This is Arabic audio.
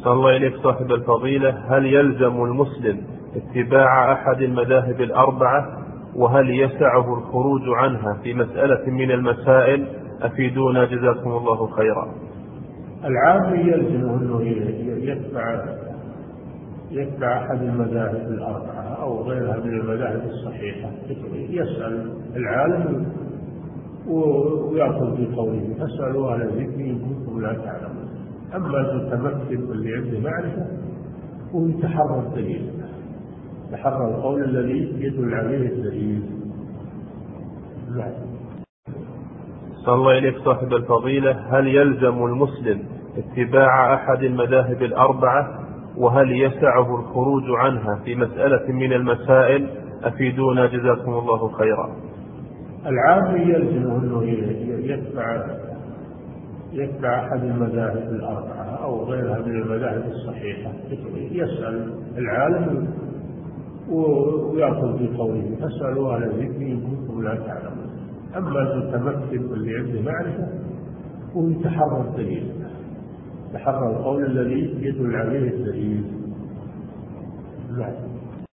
صلى الله إليك صاحب الفضيلة، هل يلزم المسلم اتباع أحد المذاهب الأربعة؟ وهل يسعه الخروج عنها في مسألة من المسائل؟ أفيدونا جزاكم الله خيرا. العام يلزمه أنه يتبع أحد المذاهب الأربعة أو غيرها من المذاهب الصحيحة، يسأل العالم ويأخذ بقوله، فاسألوا أهل الذكر إن كنتم لا تعلمون. أما المتمكن واللي عنده معرفة ويتحرى الدليل، يتحرى القول الذي يدل عليه الدليل. صلى الله إليك صاحب الفضيلة، هل يلزم المسلم اتباع أحد المذاهب الأربعة؟ وهل يسعه الخروج عنها في مسألة من المسائل؟ أفيدونا جزاكم الله خيرا. العام يلزمه أنه يتبع أحد المذاهب الأربعة أو غيرها من المذاهب الصحيحة، يسأل العالم ويأخذ بقوله، فاسألوا أهل الذكر إن كنتم لا تعلمون. أما المتمكن واللي عنده معرفة ويتحرى الدليل، يتحرى القول الذي يدل عليه الدليل.